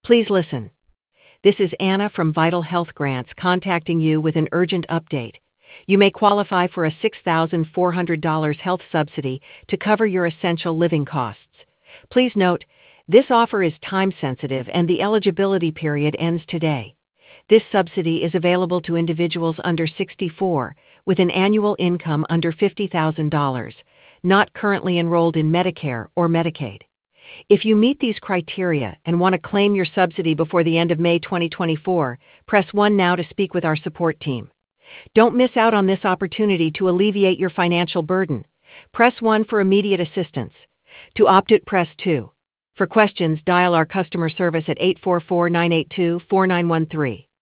Please listen. This is Anna from Vital Health Grants contacting you with an urgent update. You may qualify for a $6,400 health subsidy to cover your essential living costs. Please note, this offer is time sensitive and the eligibility period ends today. This subsidy is available to individuals under 64 with an annual income under $50,000, not currently enrolled in Medicare or Medicaid. If you meet these criteria and want to claim your subsidy before the end of May 2024, press 1 now to speak with our support team. Don't miss out on this opportunity to alleviate your financial burden. Press 1 for immediate assistance. To opt out, press 2. For questions, dial our customer service at 844-982-4913.